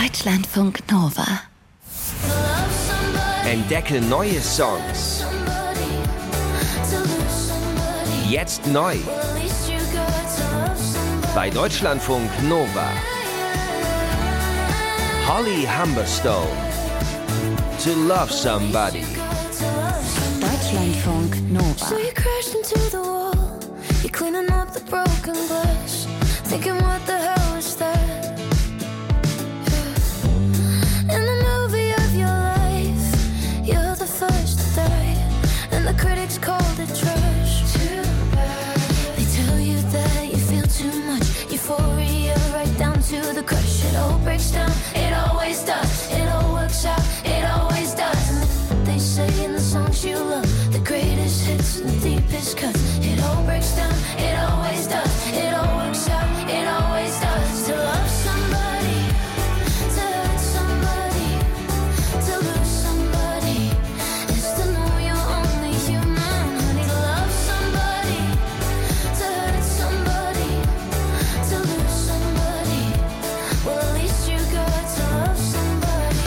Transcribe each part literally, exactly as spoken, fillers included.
Deutschlandfunk Nova. Entdecke neue Songs. Jetzt neu. Bei Deutschlandfunk Nova. Holly Humberstone. To Love Somebody. Deutschlandfunk Nova. So you crashed into the wall. You're cleaning up the broken glass. Thinking what the hell was that? In the movie of your life, you're the first to die, and the critics called it trash. Too bad. They tell you that you feel too much euphoria, right down to the crush. It all breaks down, it always does. It all works out, it always does. And they say in the songs you love, the greatest hits and the deepest cuts. It all breaks down, it always does. It all works out, it always does. To love somebody, to hurt somebody, to lose somebody, is to know you're only human. Honey, to love somebody, to hurt somebody, to lose somebody. Well, at least you got to love somebody.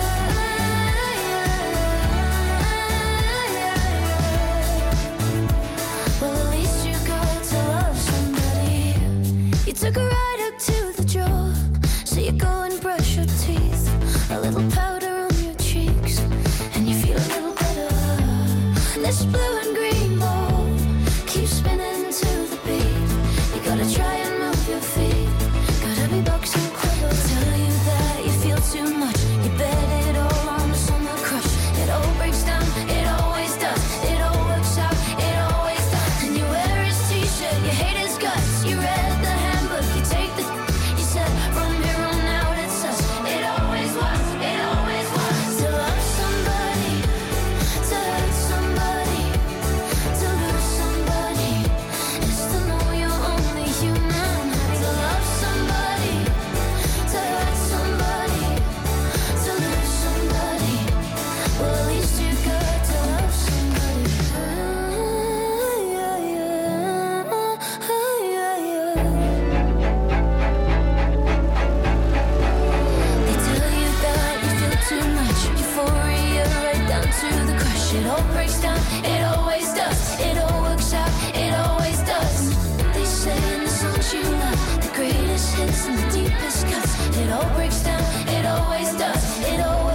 Well, at least you got to love somebody. You took a ride up to the job, so you go and brush your teeth. A little powder on your cheeks, and you feel a little better. This blue and green ball keeps spinning to the beat. You gotta try and move your feet. Gotta be boxing clever. Tell you that you feel too much. You bet it all on the summer crush. It all breaks down, it always does. It all works out, it always does. And you wear his t-shirt, you hate his guts. You read the handbook, you take the. You said from here on out it's us. It always was, it always was. To love somebody, to hurt somebody, to lose somebody, is to know you're only human. Honey, to love somebody, to hurt somebody, to lose somebody. Well, at least you got to love somebody. Ah, yeah, yeah. Ah, yeah, yeah. They tell you that you feel too much euphoria, right down to the crush. It all breaks down, it always does. It all works out, it always does. They say in the songs you love, the greatest hits and the deepest cuts. It all breaks down, it always does. It all